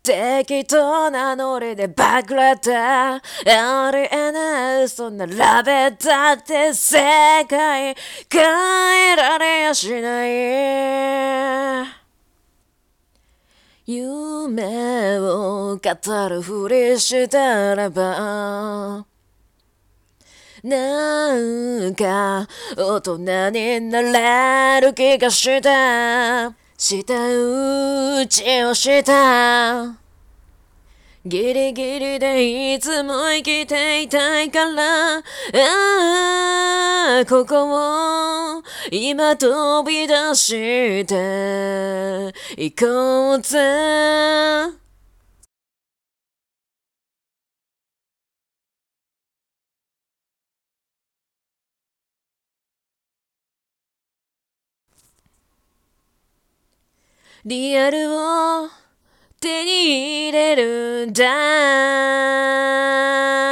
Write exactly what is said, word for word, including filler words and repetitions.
適当なノリでバグれたありえない嘘並べたって世界変えられやしない夢を語るふりしたらばなんか大人になれる気がした舌打ちをしたギリギリでいつも生きていたいからああここを今飛び出して行こうぜリアルを手に入れるんだ